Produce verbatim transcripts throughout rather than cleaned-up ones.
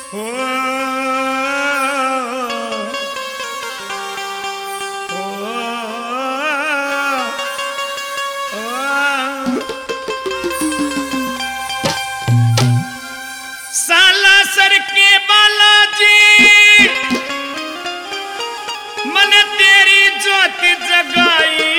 सालासर के बालाजी मन तेरी ज्योति जगाई,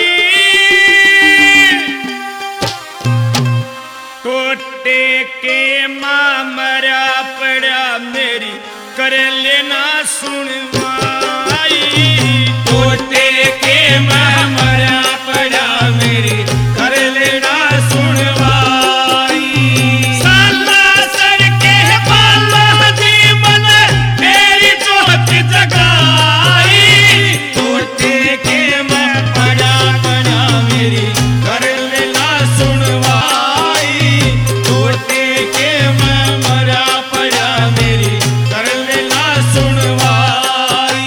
टोटे के मां मरा पड़ा मेरी कर लेना सुनवाई, टोटे के मां मरा पड़ा मेरी कर लेना सुनवाई। सालासर के बालाजी मन तेरी ज्योति जगाई, टोटे के मां पड़ा पड़ा मेरी कर लेना सुनवाई, टोटे के मां मरा पड़ा मेरी कर लेना सुनवाई।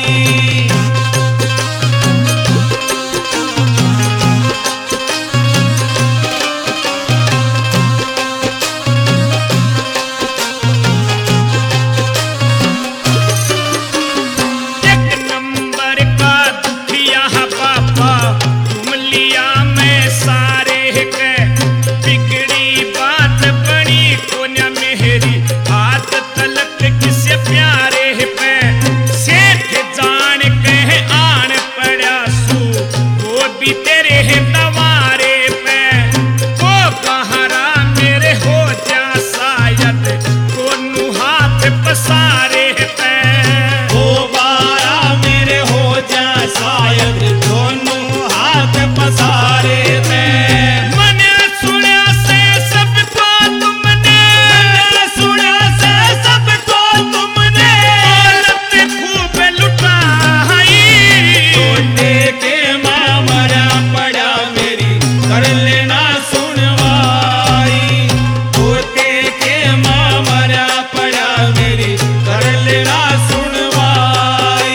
एक नंबर का दुखिया बाबा तुम लिया मैं सारे के, बिगड़ी बात बड़ी कोन्या मेरी हाथ तलक किसे प्यारे पे, सेठ जान कह आन पड़ा सू वो भी तेरे दवारे पे, वो कहारा मेरे हो जा शायद दोनों हाथ पसारे पे, वो बारा मेरे हो जा शायद दोनों हाथ पसारे पे। मन सुना से सबको तुमने, मन सुना से सबको तुमने दौलत खूब लुटाई, टोटे के मां मरा पड़ा मेरी कर लेना सुनवाई, टोटे के मां मरा पड़ा मेरी कर लेना सुनवाई।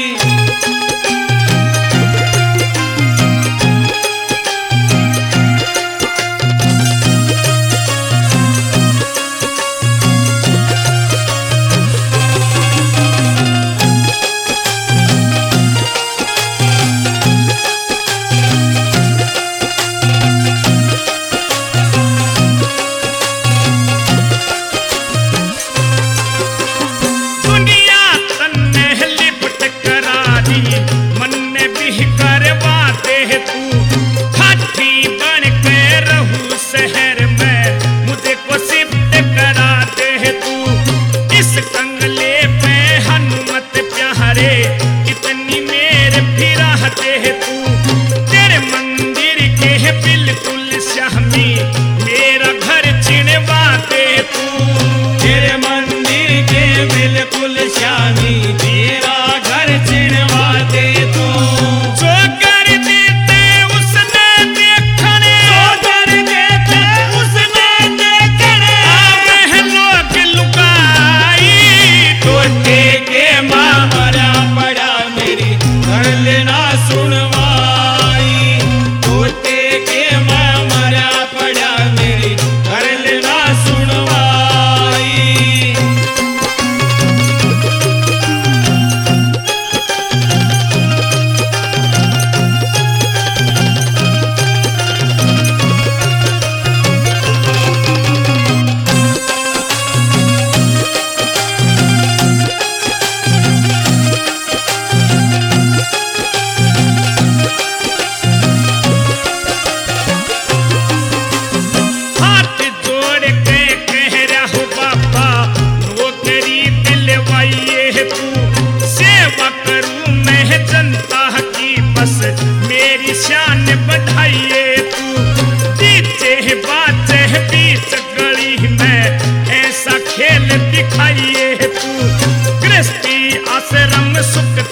दुनिया तन्ने लिपट करारी मन ने भी करवाते तू, हाथी बन के रहूं शहर में मुझे को सिफ्ट कराते तू, इस कंगले पे हनुमत प्यारे इतनी मेर फिराते तू, तेरे मंदिर के बिल्कुल शामी मेरा घर चिनवाते तू, तेरे मंदिर के बिल्कुल शामी मेरा घर चिनवाते तू, जो कर देते उसने देखने, जो कर देते उसने देखने आवे लोग लुकाई, टोटे के मां मरा पड़ा मेरी कर लेना सुनवाई, टोटे के मां मरा पड़ा मेरी कर लेना सुनवाई। हाथ जोड़ के कह रहा हो बाबा नौकरी दिलवाइए तू, सेवा करूं मैं जनता की बस मेरी शान बढ़ाइए तू, बीचे बाचे बीच गली में ऐसा खेल दिखाइए तू, गृहस्थी आश्रम सुख